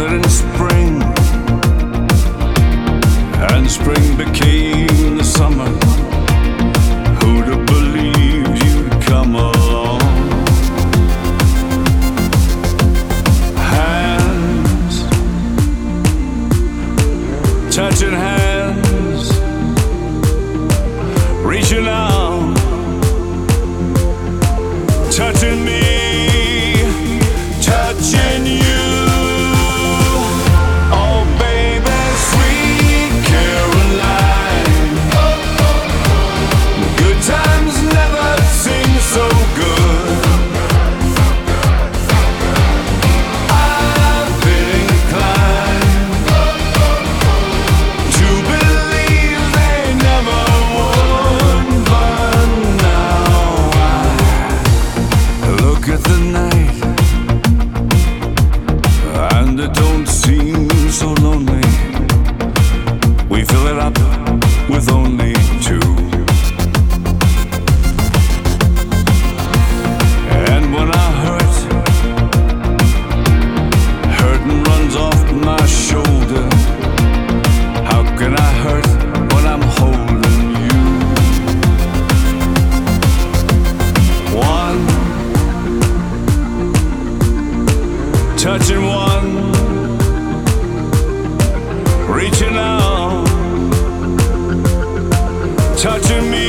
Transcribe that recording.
it in spring, and spring became the summer. Who'd have believed you'd come along? Hands, touching hands, reaching out, touching me, touching you. So lonely, we fill it up with only two. And when I hurt, hurting runs off my shoulder. How can I hurt when I'm holding you? One, touching one, reaching out, touching me.